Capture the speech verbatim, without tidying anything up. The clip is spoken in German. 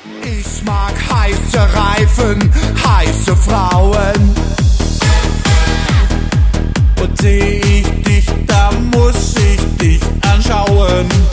Ich mag heiße Reifen, heiße Frauen. Und seh ich dich, da muss ich dich anschauen.